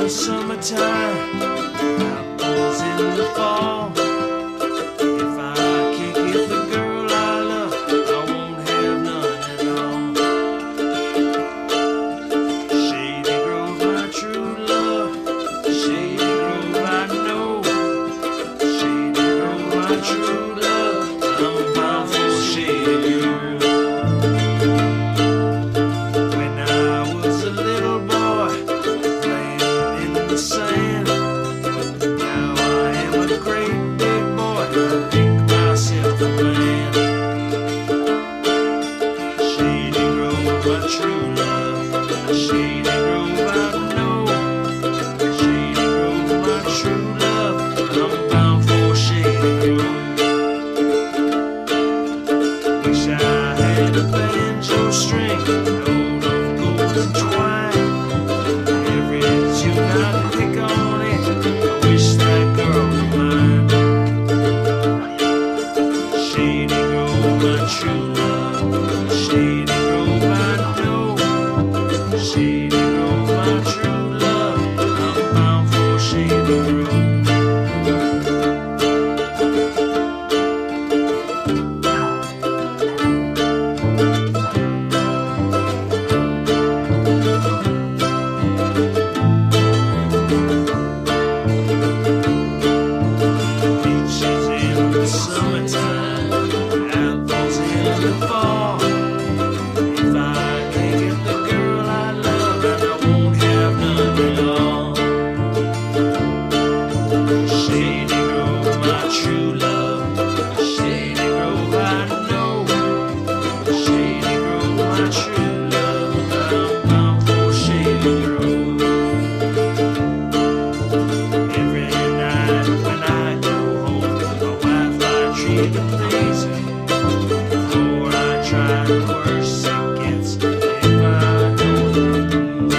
summertime, apples in the fall. If I can't get the girl I love, I won't have none at all. Shady Grove, my true love. Shady Grove, I know. Shady Grove, my true love. I'm bound for Shady Grove. When I was a little boy, playing in the sand. Now I am a great big boy. I think myself a man. Shady Grove, my true love. Shady Grove, I know. Shady Grove, my true love. I'm bound for Shady Grove. Wish I had a banjo string, load of golden twine. Every tune I pick on it, I wish that girl were mine. Shady Grove, my true love. Shady Grove, I know. Shady Grove, my true love. I'm bound for Shady Grove. Beaches in the summertime, apples in the fall. If I can't get the girl I love, then I won't have none at all. Shady Grove, my true love. Shady Grove, I know. Shady Grove, my true love. I'm bound for Shady Grove. Every night when I go home, my wife I treat to please her. Before I try, the worse it gets if I don't lose.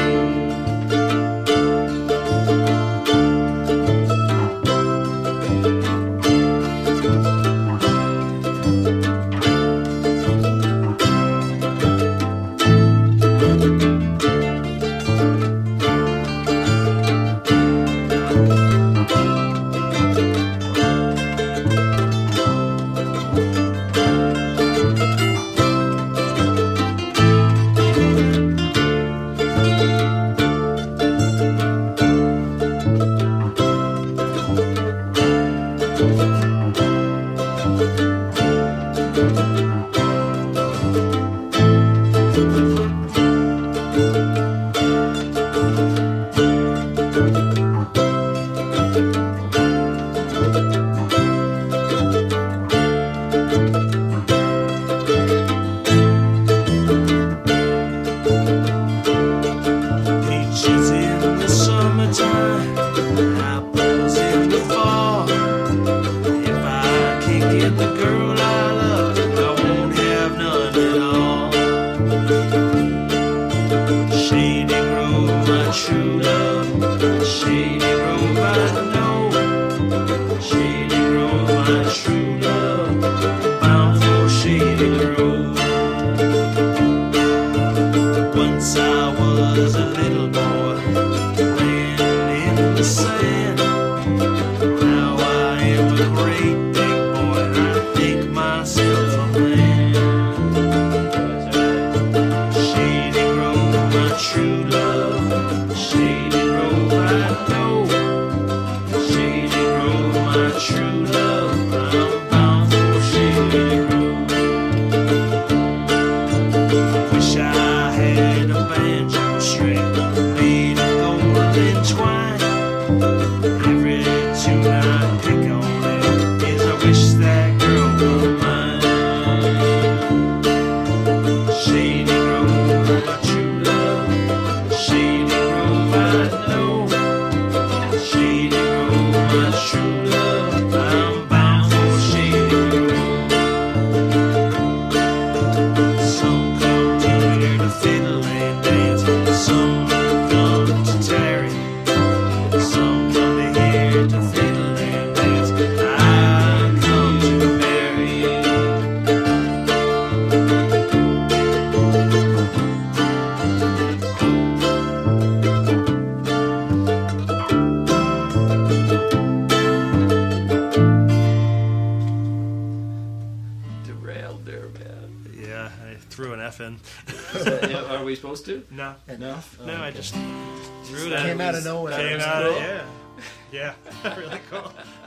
Peaches in the summertime, apples in the fall. If I can't get the girl I love, I won't have none at all. Shady Grove, my true love. Shady Grove, I know. Shady Grove, my true love. Bound for Shady Grove. Once I was a little boy, playing in the sand. Now I am a great big boy, and I think myself a man. Shady Grove, my true love. Shady Grove, I know. Shady Grove, my true love. I'm bound for Shady Grove. Wish I had a banjo string made of golden twine. Every tune I pick on it is I wish that girl were mine. Shady Grove, my true love. then. Are we supposed to? No. No. No, I just threw that. Came out of nowhere. Came was out cool. of, yeah. Yeah. Really cool.